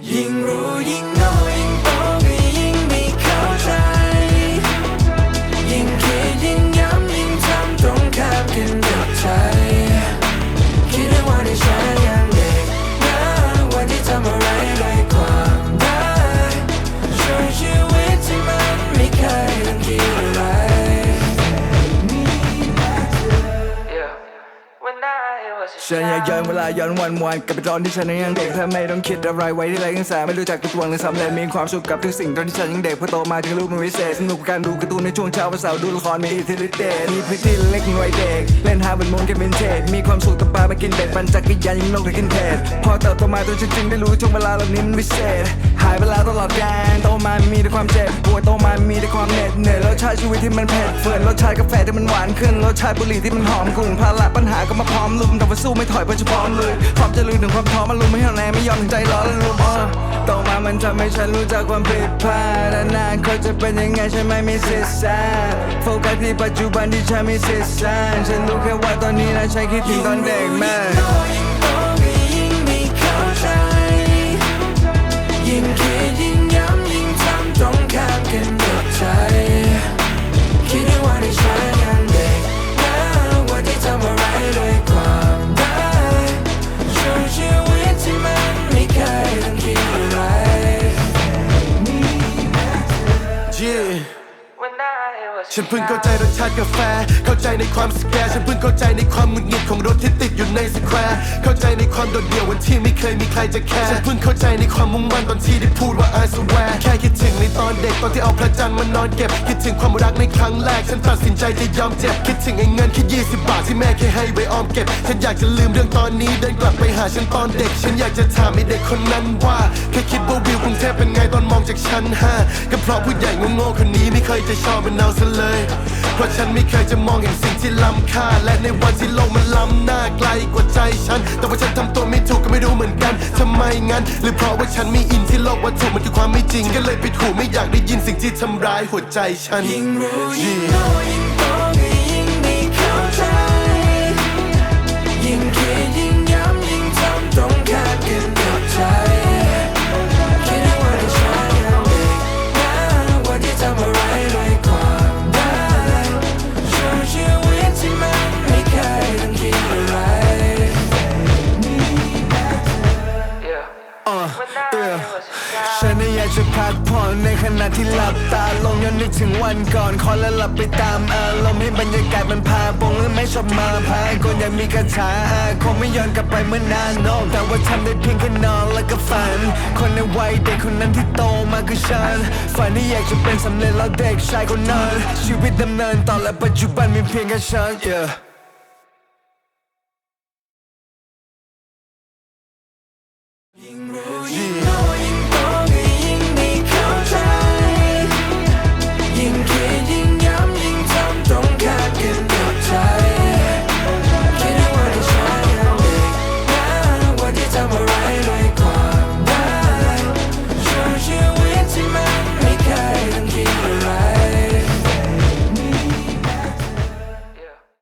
ยิ่งรู้ยิ่งโง่ยิ่งโตก็ยิ่งไม่เข้าใจยิ่งคิดยิ่งย้ำยิ่งทำตรงข้ามกันกับใจคิดในวันที่ฉันยังเด็กนะวันที่ทำอะไรด้วยความได้ช่วยชีวิตที่มันไม่เคยต้องคิดอะไรฉันอยากย้อนเวลาย้อนวันกลับไปตอนที่ฉันยังเด็กถ้าไม่ต้องคิดอะไรไว้ที่ไรกันแสไม่รู้จักตัวหรือสำเร็จมีความสุขกับทุกสิ่งตอนที่ฉันยังเด็กพอโตมาถึงลูกมันวิเศษสนุกกับการดูการ์ตูนในช่วงเช้าวันเสาร์ดูละครมีอิทธิฤทธิ์เดชมีพื้นที่เล็กน้อยเด็กเล่นหาบนมูนกันเป็นเทศมีความสุขกับปลามากินเบ็ดปั่นจักรยานยิงนกได้กินเทศพอเติบโตมาจนฉันจึงได้รู้ช่วงเวลาเหล่านี้มันวิเศษหายไปแล้วตลอดกาลโตมามีแต่ความเจ็บปวดโตมามีแต่ความเหน็ดเหนื่อยรสชาติชีวิตที่มันเผ็ดเฟื่อนรสชาติกาแฟที่มันหวานขึ้นรสชาติบุหรี่ที่มันหอมกลุ่นภาระปัญหาก็มาพร้อมลุมแต่ว่าสู้ไม่ถอยเพราะจะพร้อมเลยความจะลืมถึงความท้อมันลุมไม่เท่าไหร่ไม่ยอมถึงใจร้อนและลุมโตมามันทำให้ฉันรู้จักความผิดพลาดอนาคตจะเป็นยังไงฉันไม่มีสิทธิ์ทราบโฟกัสที่ปัจจุบันที่ฉันมีสิทธิ์สร้างฉันรู้แค่ว่าตอนนี้นะฉันคิดถึงตอนเด็กแม่ยิ่งคิดยิ่งย้ำยิ่งทำตรงข้ามกันกับใจคิดในวันที่ฉันยังเด็กนะวันที่ทำอะไรด้วยความได้ช่วยชีวิตที่มันไม่เคยต้องคิดอะไรฉันเพิ่งเข้าใจรสชาติกาแฟเข้าใจในความสแกร์ฉันเพิ่งเข้าใจในความหงุดหงิดของรถที่ติดอยู่ในสแควร์เข้าใจในความโดดเดี่ยววันที่ไม่เคยมีใครจะแคร์ฉันเพิ่งเข้าใจในความมุ่งมั่นตอนที่ได้พูดว่า I swear แค่คิดถึงในตอนเด็กตอนที่เอาพระจันทร์มานอนเก็บคิดถึงความรักในครั้งแรกฉันตัดสินใจจะยอมเจ็บคิดถึงไอ้เงินแค่20 บาทที่แม่เคยให้ไว้ออมเก็บฉันอยากจะลืมเรื่องตอนนี้เดินกลับไปหาฉันตอนเด็กฉันอยากจะถามไอ้เด็กคนนั้นว่าแค่คิดว่าวิวกรุงเทพเป็นไงตอนมองจากชั้น5ก็เพราะผู้ใหญ่โง่ๆคนนี้ไม่เคยจะชอบมันเอาซะเลยเพราะฉันไม่เคยจะมองเห็นสิ่งที่ล้ำค่าและในวันที่โลกมันล้ำหน้าไกลกว่าใจฉันแต่ว่าฉันทำตัวไม่ถูกก็ไม่รู้เหมือนกันทำไมงั้นหรือเพราะว่าฉันไม่อินที่โลกวัตถุมันคือความไม่จริงก็เลยปิดหูไม่อยากได้ยินสิ่งที่ทำร้ายหัวใจฉันยิ่งรู้ยิ่งโง่ยิ่งโตก็ยิ่งไม่เข้าใจยิ่งคิดยิ่งย้ำยิ่งทำตรงข้ามกันกับใจคิดในวันที่ฉันยังเด็กนะวันที่ทำอะไรด้วยความได้ช่วยชีวิตที่มันไม่เคยต้องคิดอะไรฉันอยากจะพักผ่อนในขณะที่หลับตาลงย้อนนึกถึงวันก่อนคอยแล้วหลับไปตามอารมณ์ให้บรรยากาศมันพาปงหรือไม่ชอบมาพายคนยังมีคาถาคงไม่ย้อนกลับไปเมื่อนานน้องแต่ว่าทำได้เพียงแค่นอนแล้วก็ฝันคนในวัยเด็กคนนั้นที่โตมาคือฉันฝันที่อยากจะเป็นสำเร็จแล้วเด็กชายคนนั้นชีวิตดำเนินต่อและปัจจุบันมีเพียงแค่ฉัน